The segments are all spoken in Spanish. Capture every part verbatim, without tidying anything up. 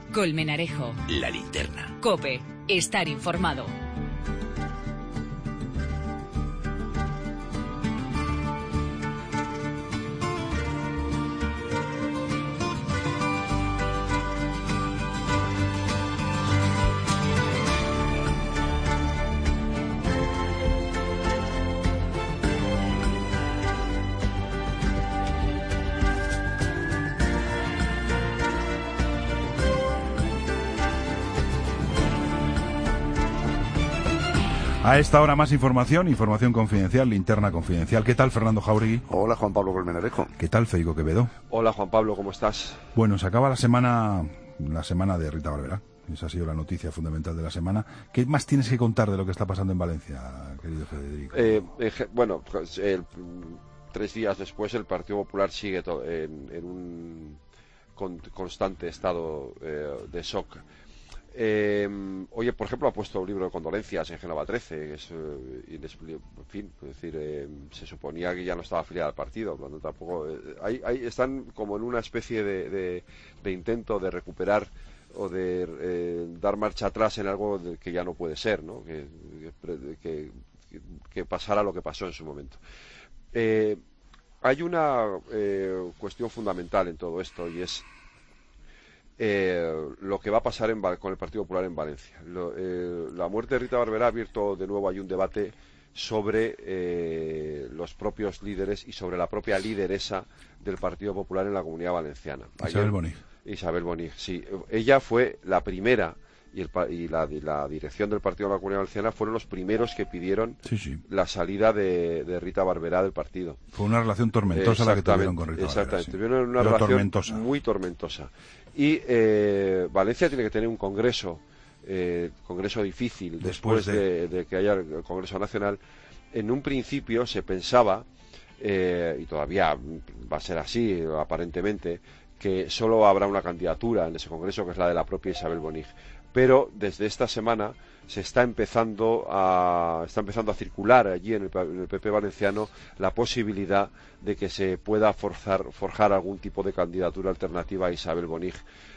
Colmenarejo. La Linterna. COPE. Estar informado. A esta hora más información, información confidencial, linterna confidencial. ¿Qué tal, Fernando Jauregui? Hola, Juan Pablo Colmenarejo. ¿Qué tal, Federico Quevedo? Hola, Juan Pablo, ¿cómo estás? Bueno, se acaba la semana, la semana de Rita Barberá. Esa ha sido la noticia fundamental de la semana. ¿Qué más tienes que contar de lo que está pasando en Valencia, querido Federico? Eh, eh, bueno, pues, el, tres días después el Partido Popular sigue to- en, en un con, constante estado eh, de shock. Eh, oye, por ejemplo, ha puesto un libro de condolencias en Génova trece, que es, eh, inexpli- en fin, es decir, eh, se suponía que ya no estaba afiliada al partido, cuando tampoco, eh, hay, hay, están como en una especie de, de, de intento de recuperar o de eh, dar marcha atrás en algo de, que ya no puede ser, ¿no? Que, que, que, que pasara lo que pasó en su momento. Eh, hay una eh, cuestión fundamental en todo esto, y es Eh, lo que va a pasar en, con el Partido Popular en Valencia. Lo, eh, la muerte de Rita Barberá ha abierto de nuevo hay un debate sobre eh, los propios líderes y sobre la propia lideresa del Partido Popular en la Comunidad Valenciana. Isabel Bonig. Isabel Bonig, sí. Ella fue la primera y, el, y la, la dirección del Partido de la Comunidad Valenciana fueron los primeros que pidieron sí, sí. la salida de, de Rita Barberá del partido. Fue una relación tormentosa la que tuvieron con Rita Barberá. Exactamente, Sí. tuvieron una Pero relación tormentosa. muy tormentosa. Y eh, Valencia tiene que tener un congreso, eh, congreso difícil, después, después de... De, de que haya el Congreso Nacional. En un principio se pensaba, eh, y todavía va a ser así aparentemente, que solo habrá una candidatura en ese congreso, que es la de la propia Isabel Bonig. Pero desde esta semana se está empezando a está empezando a circular allí en el, en el P P valenciano la posibilidad de que se pueda forzar, forjar algún tipo de candidatura alternativa a Isabel Bonig,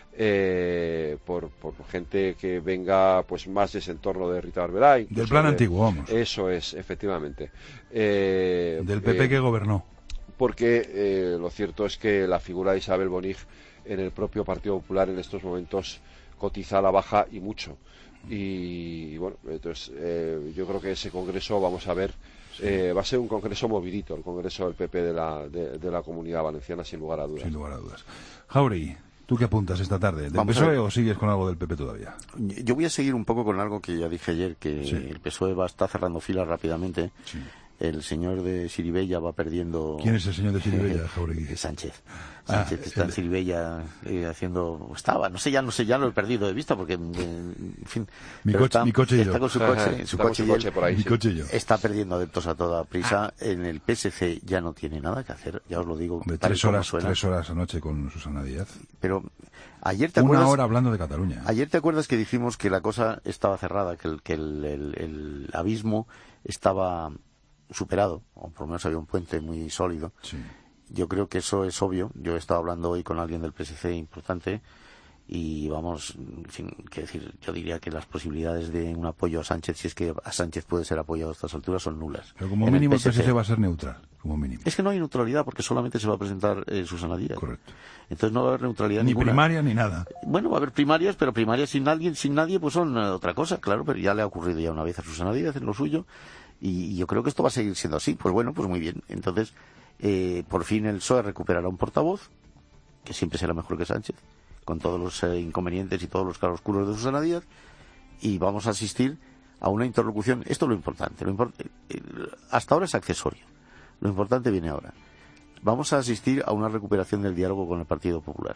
eh, por, por gente que venga pues más de ese entorno de Rita Barberá. Del plan de, antiguo, vamos. Eso es, efectivamente. Eh, Del P P eh, que gobernó. Porque eh, lo cierto es que la figura de Isabel Bonig en el propio Partido Popular en estos momentos cotiza a la baja y mucho. Y, y bueno, entonces eh, yo creo que ese congreso, vamos a ver, sí. eh, va a ser un congreso movidito, el congreso del P P de la, de, de la Comunidad Valenciana, sin lugar a dudas. Sin lugar a dudas. Jauregui, ¿tú qué apuntas esta tarde? ¿Del Vamos P S O E o sigues con algo del P P todavía? Yo voy a seguir un poco con algo que ya dije ayer, que sí. El P S O E va a estar cerrando filas rápidamente. Sí. El señor de Siribella va perdiendo... ¿Quién es el señor de Siribella, Jauregui? Sánchez. Sánchez, ah, que está el... en Siribella eh, haciendo... Estaba, no sé, ya no sé, ya lo he perdido de vista porque, en fin... Mi coche, está, mi coche y yo. Está con su coche, su coche, su coche por ahí. Mi sí. coche y yo. Está perdiendo adeptos a toda prisa. Ah. En el P S C ya no tiene nada que hacer, ya os lo digo. Hombre, tres horas, tres horas anoche con Susana Díaz. Pero ayer te Una acuerdas... hora hablando de Cataluña. Ayer te acuerdas que dijimos que la cosa estaba cerrada, que el, que el, el, el abismo estaba... superado, o por lo menos había un puente muy sólido. Sí. Yo creo que eso es obvio. Yo he estado hablando hoy con alguien del P S C importante y vamos, en fin, que decir, yo diría que las posibilidades de un apoyo a Sánchez, si es que a Sánchez puede ser apoyado a estas alturas, son nulas. Pero como mínimo el P S C, el P S C va a ser neutral, como mínimo. Es que no hay neutralidad porque solamente se va a presentar eh, Susana Díaz. Correcto. Entonces no va a haber neutralidad ni ninguna. Ni primaria ni nada. Bueno, va a haber primarias, pero primarias sin nadie, sin nadie pues son uh, otra cosa, claro, pero ya le ha ocurrido ya una vez a Susana Díaz en lo suyo. Y yo creo que esto va a seguir siendo así. Pues bueno, pues muy bien. Entonces, eh, por fin el P S O E recuperará un portavoz, que siempre será mejor que Sánchez, con todos los eh, inconvenientes y todos los claroscuros de Susana Díaz, y vamos a asistir a una interlocución. Esto es lo importante. Lo import- eh, hasta ahora es accesorio. Lo importante viene ahora. Vamos a asistir a una recuperación del diálogo con el Partido Popular.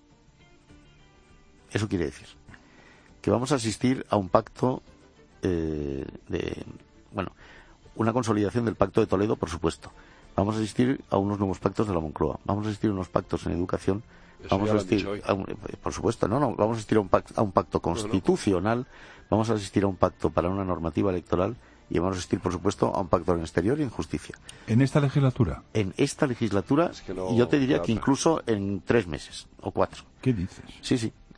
Eso quiere decir que vamos a asistir a un pacto eh, de... Bueno, una consolidación del Pacto de Toledo, por supuesto. Vamos a asistir a unos nuevos pactos de la Moncloa. Vamos a asistir a unos pactos en educación. Eso vamos a asistir, a un, por supuesto, no, no. Vamos a asistir a un pacto, a un pacto constitucional. No, no. Vamos a asistir a un pacto para una normativa electoral y vamos a asistir, por supuesto, a un pacto en exterior y en justicia. ¿En esta legislatura? En esta legislatura, es que no, y yo te diría que incluso en tres meses o cuatro. ¿Qué dices? Sí, sí.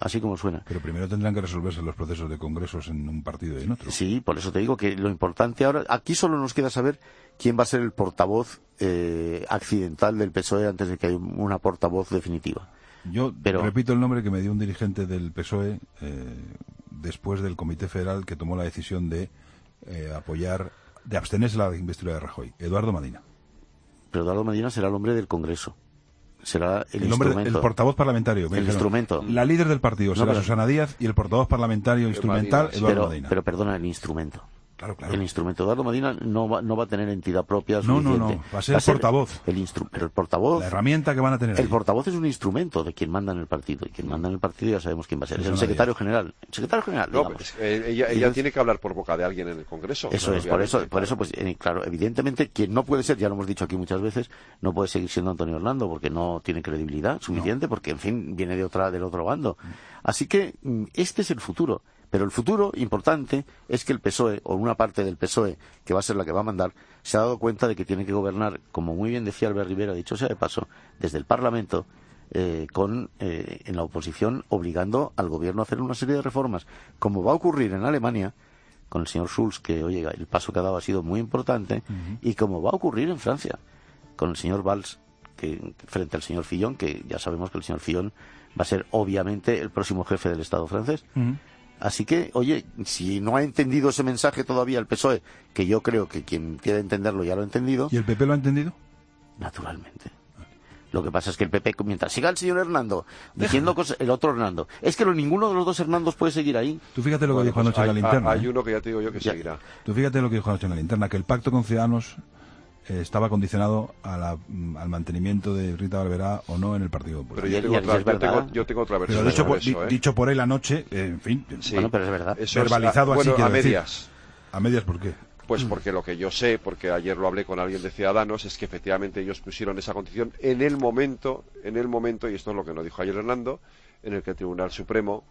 así como suena. Pero primero tendrán que resolverse los procesos de congresos en un partido y en otro. Sí, por eso te digo que lo importante ahora, aquí solo nos queda saber quién va a ser el portavoz eh, accidental del P S O E antes de que haya una portavoz definitiva. Yo Pero... repito el nombre que me dio un dirigente del P S O E eh, después del Comité Federal que tomó la decisión de eh, apoyar, de abstenerse de la investidura de Rajoy, Eduardo Madina. Pero Eduardo Medina será el hombre del Congreso. Será el, el, hombre, instrumento. el portavoz parlamentario. El instrumento. La líder del partido será no, pero... Susana Díaz y el portavoz parlamentario instrumental, Madina, Eduardo pero, Medina. Pero perdona, el instrumento. Claro, claro. El instrumento. Eduardo Medina no va, no va a tener entidad propia suficiente. No, no, no. Va a ser va el portavoz. El instru... Pero el portavoz... La herramienta que van a tener El ahí. portavoz es un instrumento de quien manda en el partido. Y quien manda en el partido ya sabemos quién va a ser. Es el secretario general. El secretario general, No, digamos. es que ella, ella Entonces, tiene que hablar por boca de alguien en el Congreso. Eso es, por eso, por eso, pues, eh, claro, evidentemente, quien no puede ser, ya lo hemos dicho aquí muchas veces, no puede seguir siendo Antonio Hernando porque no tiene credibilidad suficiente, no. porque, en fin, viene de otra, del otro bando. Así que, este es el futuro. Pero el futuro importante es que el P S O E, o una parte del P S O E, que va a ser la que va a mandar, se ha dado cuenta de que tiene que gobernar, como muy bien decía Albert Rivera, dicho sea de paso, desde el Parlamento, eh, con eh, en la oposición, obligando al gobierno a hacer una serie de reformas, como va a ocurrir en Alemania, con el señor Schulz, que, oye, el paso que ha dado ha sido muy importante, uh-huh. y como va a ocurrir en Francia, con el señor Valls, que frente al señor Fillon, que ya sabemos que el señor Fillon va a ser, obviamente, el próximo jefe del Estado francés. Uh-huh. Así que, oye, si no ha entendido ese mensaje todavía el P S O E, que yo creo que quien quiera entenderlo ya lo ha entendido. ¿Y el P P lo ha entendido? Naturalmente. Lo que pasa es que el P P, mientras siga el señor Hernando diciendo cosas, el otro Hernando, es que ninguno de los dos Hernandos puede seguir ahí. Tú fíjate lo que bueno, dijo pues anoche hay, en la linterna. Hay ¿eh? uno que ya te digo yo que ya. seguirá. Tú fíjate lo que dijo anoche en la linterna, que el pacto con Ciudadanos eh, estaba condicionado a la, al mantenimiento de Rita Barberá o no en el Partido Popular. Pero yo tengo, otra, yo tengo, yo tengo otra versión. Pero dicho por, eso, ¿eh? dicho por él anoche, eh, en fin, sí. Bueno, pero es verdad. Eso verbalizado es, así, bueno, a decir. medias. ¿A medias por qué? Pues porque lo que yo sé, porque ayer lo hablé con alguien de Ciudadanos, es que efectivamente ellos pusieron esa condición en el momento, en el momento, y esto es lo que nos dijo ayer Hernando, en el que el Tribunal Supremo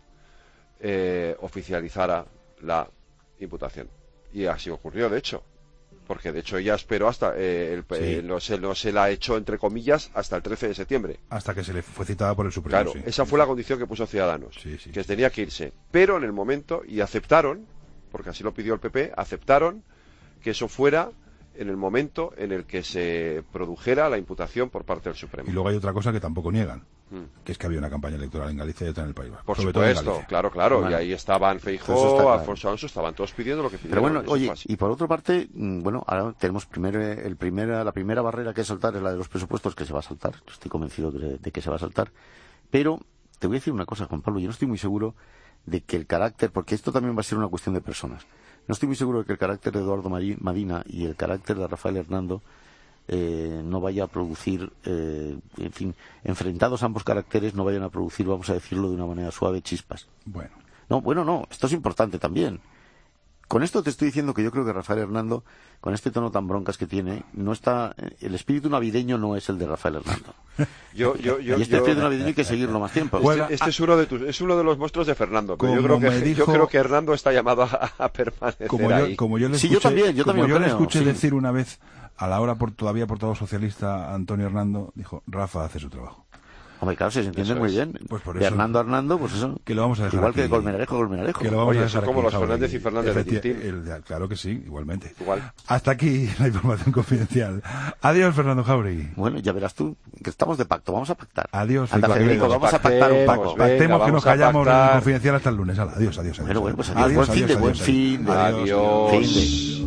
eh, oficializara la imputación. Y así ocurrió, de hecho. Porque de hecho ella esperó hasta, eh, el, sí. eh, no, se, no se la echó entre comillas hasta el trece de septiembre. Hasta que se le fue citada por el Supremo. Claro, sí. esa fue la condición que puso Ciudadanos, sí, sí. que tenía que irse. Pero en el momento, y aceptaron, porque así lo pidió el P P, aceptaron que eso fuera en el momento en el que se produjera la imputación por parte del Supremo. Y luego hay otra cosa que tampoco niegan, mm. que es que había una campaña electoral en Galicia y otra en el País Vasco. Por sobre supuesto, todo en claro, claro. Bueno, y ahí estaban Feijóo, claro. Alfonso Alonso, estaban todos pidiendo lo que pidieron. Pero bueno, oye, y por otra parte, bueno, ahora tenemos primer, el primera, la primera barrera que saltar es la de los presupuestos, que se va a saltar. Estoy convencido de, de que se va a saltar. Pero te voy a decir una cosa, Juan Pablo, yo no estoy muy seguro de que el carácter, porque esto también va a ser una cuestión de personas. No estoy muy seguro de que el carácter de Eduardo Madina y el carácter de Rafael Hernando eh, no vaya a producir, eh, en fin, enfrentados ambos caracteres, no vayan a producir, vamos a decirlo de una manera suave, chispas. Bueno. No, bueno, no, esto es importante también. Con esto te estoy diciendo que yo creo que Rafael Hernando, con este tono tan broncas que tiene, no está, el espíritu navideño no es el de Rafael Hernando. Yo, yo, yo, y este yo, espíritu navideño hay que seguirlo más tiempo. Este, este es uno de tus, es uno de los monstruos de Fernando. Pero yo creo que dijo, yo creo que Hernando está llamado a, a permanecer como yo, ahí. Como yo le escuché, sí, yo también, yo como también yo lo le creo, escuché sí. decir una vez a la hora por, todavía portavoz socialista Antonio Hernando, dijo, Rafa hace su trabajo. Hombre, claro, se entiende Eso muy es. bien. Pues por de eso, Hernando a Hernando, pues eso. Que lo vamos a dejar Igual aquí, que de Colmenarejo a Colmenarejo. Que lo vamos Oye, a eso dejar es como aquí, los Jauregui. Fernández y Fernández de Efecti- Tintín. el- claro que sí, igualmente. Igual. Hasta aquí la información confidencial. Adiós, Fernando Jauregui. Bueno, ya verás tú, que estamos de pacto, vamos a pactar. Adiós, Anda, Felipe. Federico, vamos a pactar un Pactemos, poco. venga, Pactemos que vamos nos a callamos en pactar. confidencial hasta el lunes. Hala, adiós, adiós, adiós. Bueno, bueno, pues adiós, buen fin de, buen fin de. Adiós. Fin de.